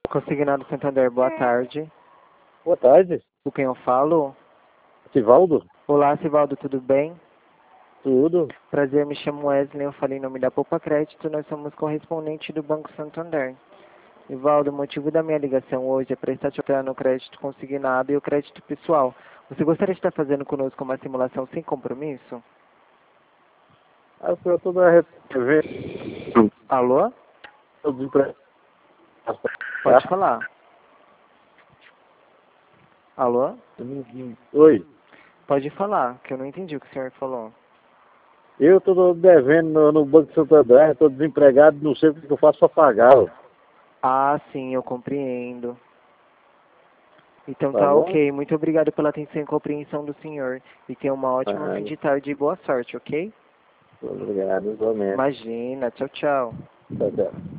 Consignado Santander, boa tarde. Boa tarde, Com quem eu falo? Sivaldo. Olá, Sivaldo, tudo bem? Tudo. Prazer, me chamo Wesley, eu falei em nome da Poupa Crédito, nós somos correspondente do Banco Santander. Ivaldo, o motivo da minha ligação hoje é para estar te ofertando o crédito consignado e o crédito pessoal. Você gostaria de estar fazendo conosco uma simulação sem compromisso? Eu sou toda reserva. Alô? Pode falar. Alô? Oi. Pode falar, que eu não entendi o que o senhor falou. Eu estou devendo no Banco Santander, estou desempregado, não sei o que eu faço para pagar. Ó. Ah, sim, eu compreendo. Então Tá tá bom? ok. Muito obrigado pela atenção e compreensão do senhor. E tenha uma ótima fim Ah, de tarde e boa sorte, ok? obrigado, igualmente. Imagina. Tchau, tchau. Tá, tá.